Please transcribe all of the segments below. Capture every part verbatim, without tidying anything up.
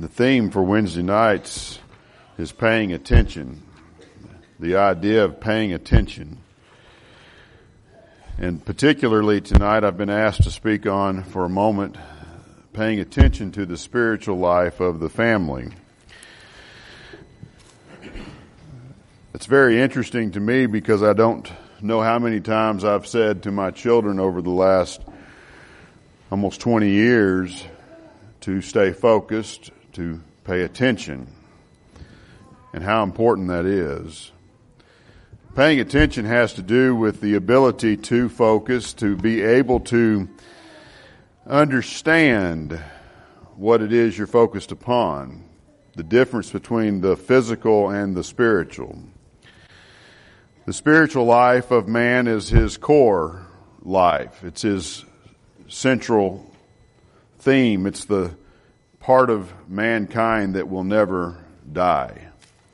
The theme for Wednesday nights is paying attention. The idea of paying attention. And particularly tonight I've been asked to speak on for a moment paying attention to the spiritual life of the family. It's very interesting to me because I don't know how many times I've said to my children over the last almost twenty years to stay focused, to pay attention, and how important that is. Paying attention has to do with the ability to focus, to be able to understand what it is you're focused upon, the difference between the physical and the spiritual. The spiritual life of man is his core life. It's his central theme. It's the part of mankind that will never die.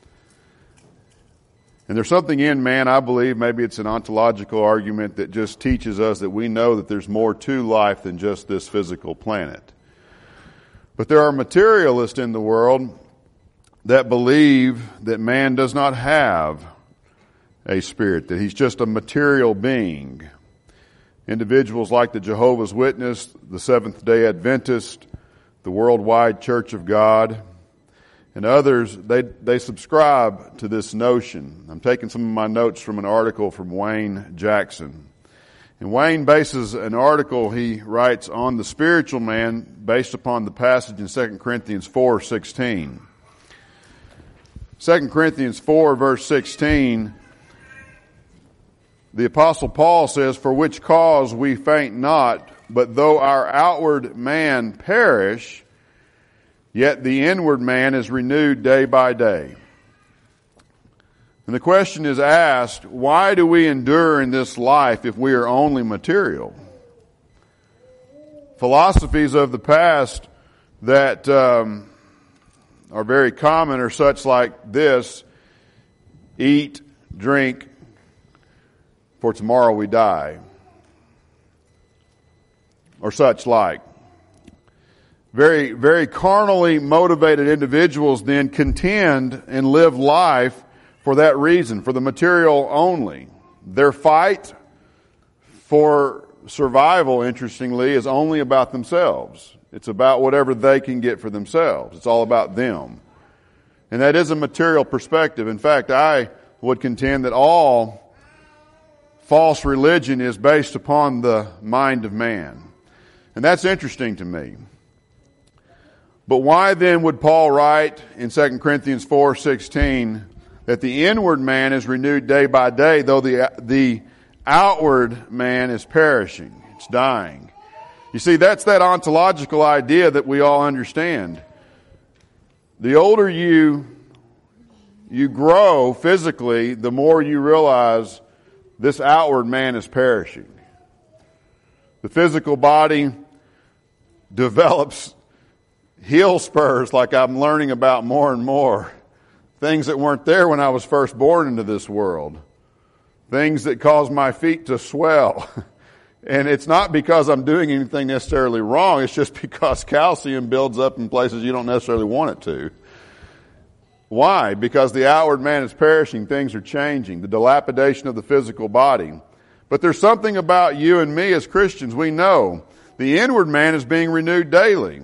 And there's something in man, I believe, maybe it's an ontological argument that just teaches us that we know that there's more to life than just this physical planet. But there are materialists in the world that believe that man does not have a spirit, that he's just a material being. Individuals like the Jehovah's Witness, the Seventh-day Adventist, the Worldwide Church of God, and others, they they subscribe to this notion. I'm taking some of my notes from an article from Wayne Jackson. And Wayne bases an article he writes on the spiritual man based upon the passage in Second Corinthians four sixteen. Second Corinthians four verse sixteen, the Apostle Paul says, "For which cause we faint not, but though our outward man perish, yet the inward man is renewed day by day." And the question is asked, why do we endure in this life if we are only material? Philosophies of the past that um, are very common are such like this: eat, drink, for tomorrow we die. Or such like. Very, very carnally motivated individuals then contend and live life for that reason, for the material only. Their fight for survival, interestingly, is only about themselves. It's about whatever they can get for themselves. It's all about them. And that is a material perspective. In fact, I would contend that all false religion is based upon the mind of man. And that's interesting to me. But why then would Paul write in Second Corinthians four sixteen that the inward man is renewed day by day, though the the outward man is perishing, it's dying? You see, that's that ontological idea that we all understand. The older you you grow physically, the more you realize this outward man is perishing. The physical body develops heel spurs, like I'm learning about more and more. Things that weren't there when I was first born into this world. Things that cause my feet to swell. And it's not because I'm doing anything necessarily wrong. It's just because calcium builds up in places you don't necessarily want it to. Why? Because the outward man is perishing. Things are changing. The dilapidation of the physical body. But there's something about you and me as Christians. We know the inward man is being renewed daily.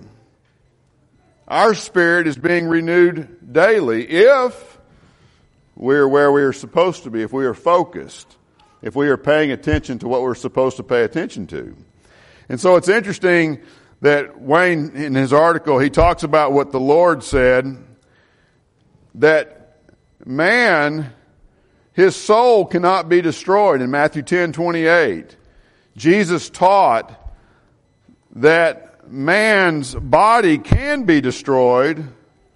Our spirit is being renewed daily if we're where we are supposed to be, if we are focused, if we are paying attention to what we're supposed to pay attention to. And so it's interesting that Wayne, in his article, he talks about what the Lord said, that man, his soul cannot be destroyed. In Matthew ten twenty-eight, Jesus taught that man's body can be destroyed,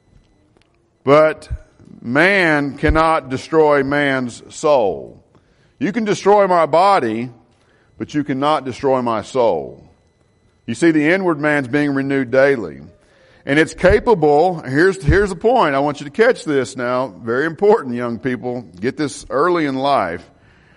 but man cannot destroy man's soul. You can destroy my body, but you cannot destroy my soul. You see, the inward man's being renewed daily. And it's capable, here's, here's the point, I want you to catch this now, very important, young people, get this early in life.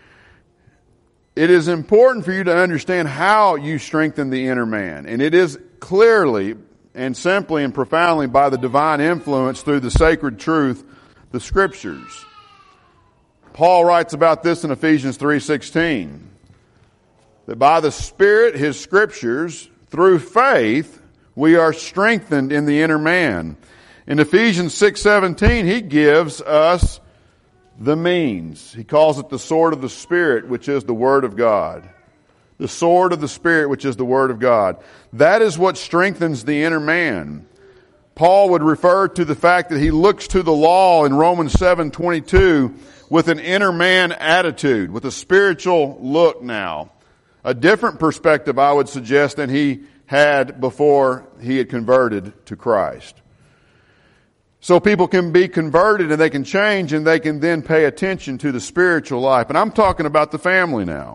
It is important for you to understand how you strengthen the inner man. And it is clearly, and simply and profoundly by the divine influence through the sacred truth, the Scriptures. Paul writes about this in Ephesians three sixteen, that by the Spirit, His Scriptures, through faith, we are strengthened in the inner man. In Ephesians six seventeen, he gives us the means. He calls it the sword of the Spirit, which is the Word of God. The sword of the Spirit, which is the Word of God. That is what strengthens the inner man. Paul would refer to the fact that he looks to the law in Romans seven twenty-two with an inner man attitude, with a spiritual look now. A different perspective, I would suggest, than he had before he had converted to Christ. So people can be converted and they can change and they can then pay attention to the spiritual life. And I'm talking about the family now.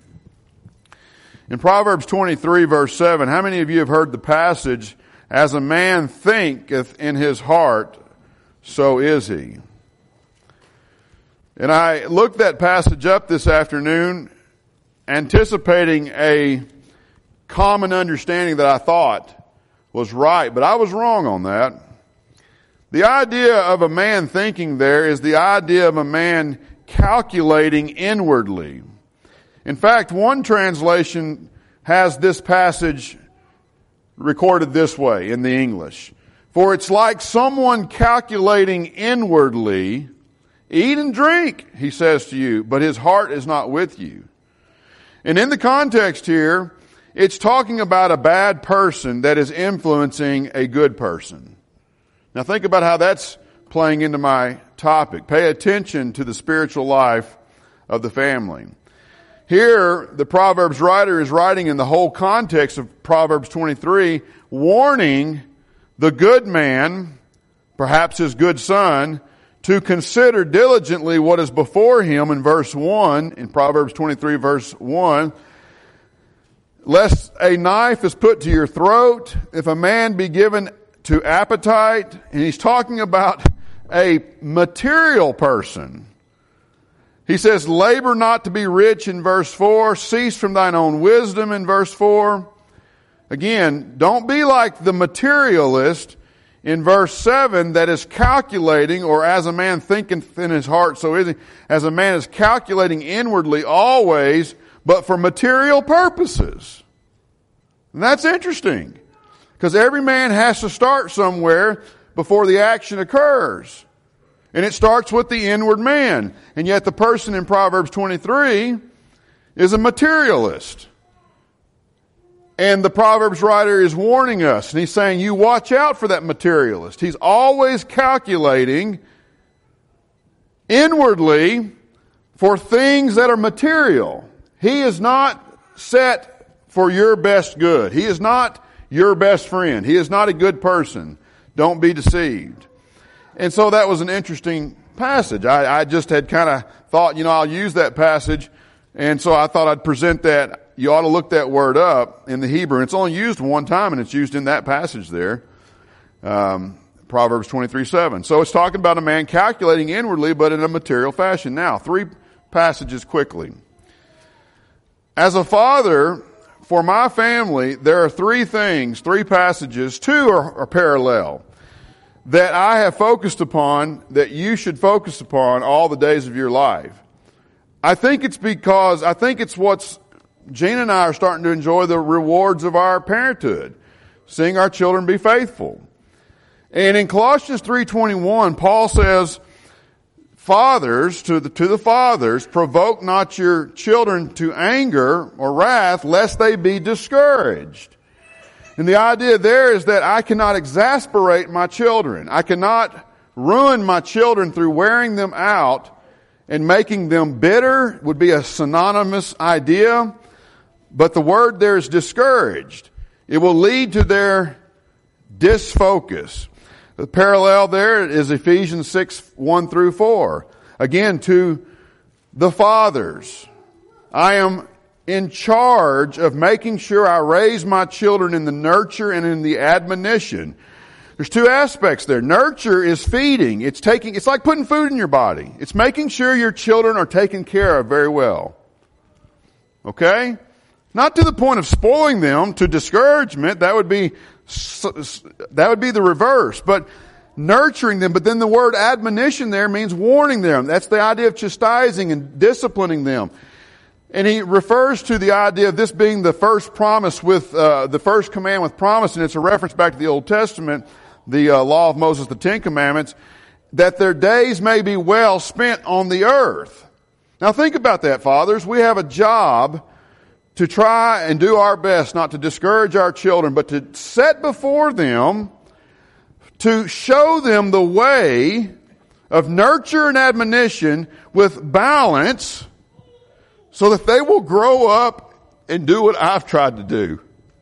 In Proverbs twenty-three verse seven, how many of you have heard the passage, as a man thinketh in his heart, so is he? And I looked that passage up this afternoon, anticipating a common understanding that I thought was right, but I was wrong on that. The idea of a man thinking there is the idea of a man calculating inwardly. In fact, one translation has this passage recorded this way in the English. For it's like someone calculating inwardly, eat and drink, he says to you, but his heart is not with you. And in the context here, it's talking about a bad person that is influencing a good person. Now think about how that's playing into my topic. Pay attention to the spiritual life of the family. Here, the Proverbs writer is writing in the whole context of Proverbs twenty-three, warning the good man, perhaps his good son, to consider diligently what is before him in verse one, in Proverbs twenty-three verse one, lest a knife is put to your throat, if a man be given to appetite, and he's talking about a material person. He says, labor not to be rich in verse four, cease from thine own wisdom in verse four. Again, don't be like the materialist in verse seven that is calculating, or as a man thinketh in his heart, so is he, as a man is calculating inwardly always, but for material purposes. And that's interesting. Because every man has to start somewhere before the action occurs. And it starts with the inward man. And yet the person in Proverbs twenty-three is a materialist. And the Proverbs writer is warning us. And he's saying, you watch out for that materialist. He's always calculating inwardly for things that are material. He is not set for your best good. He is not your best friend. He is not a good person. Don't be deceived. And so that was an interesting passage. I, I just had kind of thought, you know, I'll use that passage. And so I thought I'd present that. You ought to look that word up in the Hebrew. And it's only used one time, and it's used in that passage there. Um, Proverbs twenty-three seven. So it's talking about a man calculating inwardly, but in a material fashion. Now, three passages quickly. As a father, for my family, there are three things, three passages, two are, are parallel, that I have focused upon, that you should focus upon all the days of your life. I think it's because, I think it's what's, Gina and I are starting to enjoy the rewards of our parenthood, seeing our children be faithful. And in Colossians three twenty-one, Paul says, fathers, to the, to the fathers, provoke not your children to anger or wrath, lest they be discouraged. And the idea there is that I cannot exasperate my children. I cannot ruin my children through wearing them out and making them bitter, would be a synonymous idea. But the word there is discouraged. It will lead to their disfocus. The parallel there is Ephesians six, one through four. Again, to the fathers. I am in charge of making sure I raise my children in the nurture and in the admonition. There's two aspects there. Nurture is feeding. It's taking, it's like putting food in your body. It's making sure your children are taken care of very well. Okay? Not to the point of spoiling them, to discouragement. That would be So, that would be the reverse. But nurturing them, but then the word admonition there means warning them. That's the idea of chastising and disciplining them. And he refers to the idea of this being the first promise with, uh, the first command with promise, and it's a reference back to the Old Testament, the uh, law of Moses, the Ten Commandments, that their days may be well spent on the earth. Now think about that, fathers. We have a job to try and do our best not to discourage our children, but to set before them, to show them the way of nurture and admonition with balance, so that they will grow up and do what I've tried to do.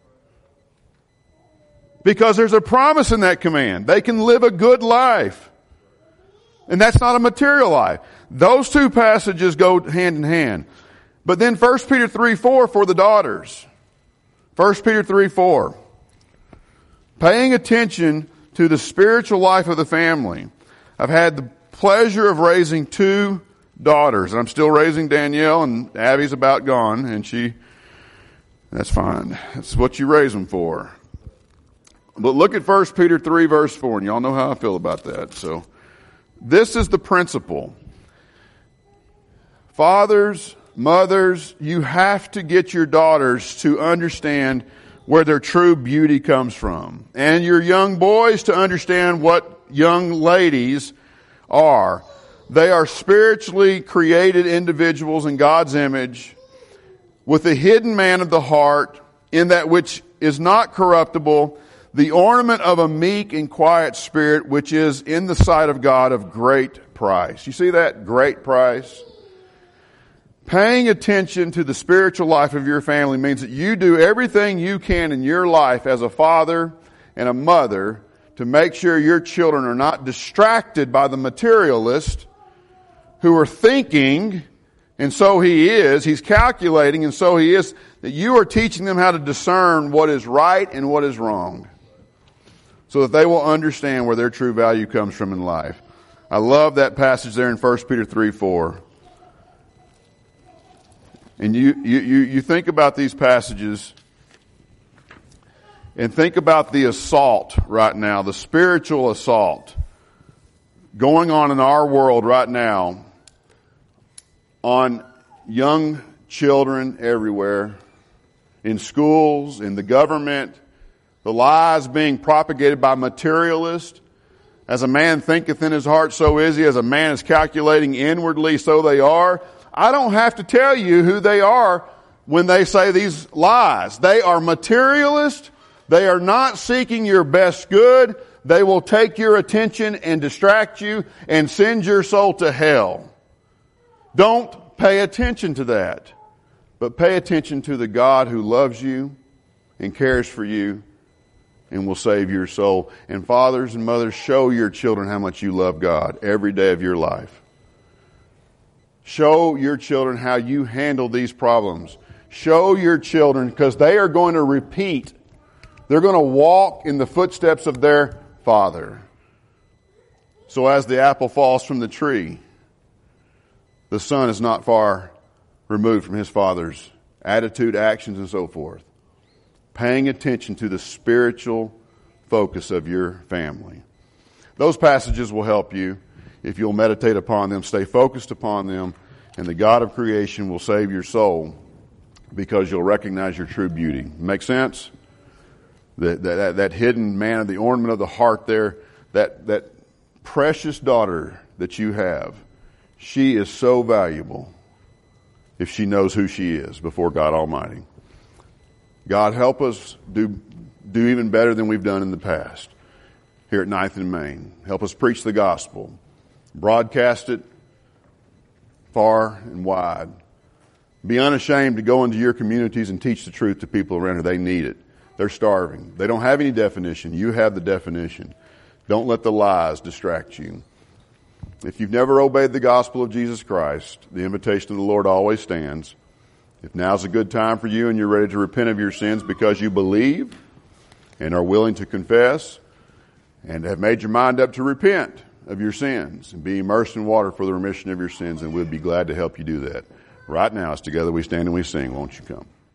Because there's a promise in that command. They can live a good life. And that's not a material life. Those two passages go hand in hand. But then First Peter three four for the daughters. First Peter three four. Paying attention to the spiritual life of the family. I've had the pleasure of raising two daughters. And I'm still raising Danielle, and Abby's about gone, and she, that's fine. That's what you raise them for. But look at First Peter three verse four, and y'all know how I feel about that. So, this is the principle. Fathers, mothers, you have to get your daughters to understand where their true beauty comes from. And your young boys to understand what young ladies are. They are spiritually created individuals in God's image with the hidden man of the heart in that which is not corruptible, the ornament of a meek and quiet spirit which is in the sight of God of great price. You see that? Great price. Paying attention to the spiritual life of your family means that you do everything you can in your life as a father and a mother to make sure your children are not distracted by the materialist who are thinking, and so he is, he's calculating, and so he is, that you are teaching them how to discern what is right and what is wrong, so that they will understand where their true value comes from in life. I love that passage there in First Peter three four. And you, you, you, you think about these passages, and think about the assault right now, the spiritual assault going on in our world right now on young children everywhere, in schools, in the government, the lies being propagated by materialists. As a man thinketh in his heart, so is he. As a man is calculating inwardly, so they are. I don't have to tell you who they are when they say these lies. They are materialist. They are not seeking your best good. They will take your attention and distract you and send your soul to hell. Don't pay attention to that, but pay attention to the God who loves you and cares for you and will save your soul. And fathers and mothers, show your children how much you love God every day of your life. Show your children how you handle these problems. Show your children, because they are going to repeat. They're going to walk in the footsteps of their father. So as the apple falls from the tree, the son is not far removed from his father's attitude, actions, and so forth. Paying attention to the spiritual focus of your family. Those passages will help you if you'll meditate upon them, stay focused upon them, and the God of creation will save your soul because you'll recognize your true beauty. Make sense? That, that, that hidden man of the ornament of the heart there, that, that precious daughter that you have, she is so valuable if she knows who she is before God Almighty. God, help us do, do even better than we've done in the past here at Ninth and Main. Help us preach the gospel. Broadcast it far and wide. Be unashamed to go into your communities and teach the truth to people around here. They need it. They're starving. They don't have any definition. You have the definition. Don't let the lies distract you. If you've never obeyed the gospel of Jesus Christ, the invitation of the Lord always stands. If now's a good time for you and you're ready to repent of your sins because you believe and are willing to confess and have made your mind up to repent of your sins and be immersed in water for the remission of your sins, and we'd be glad to help you do that. Right now, as together we stand and we sing, won't you come?